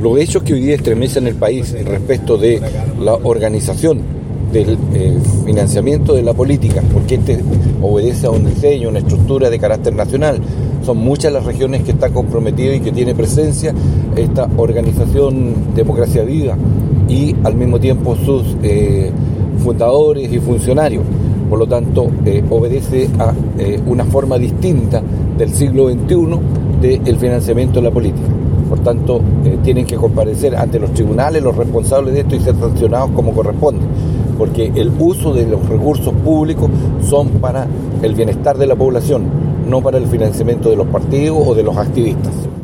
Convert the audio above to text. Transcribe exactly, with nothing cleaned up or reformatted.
Los hechos que hoy día estremecen el país respecto de la organización del eh, financiamiento de la política, porque este obedece a un diseño, una estructura de carácter nacional. Son muchas las regiones que está comprometidas y que tiene presencia esta organización Democracia Viva y al mismo tiempo sus eh, fundadores y funcionarios. Por lo tanto, eh, obedece a eh, una forma distinta del siglo veintiuno del financiamiento de la política. Por tanto, eh, tienen que comparecer ante los tribunales los responsables de esto y ser sancionados como corresponde, porque el uso de los recursos públicos son para el bienestar de la población, no para el financiamiento de los partidos o de los activistas.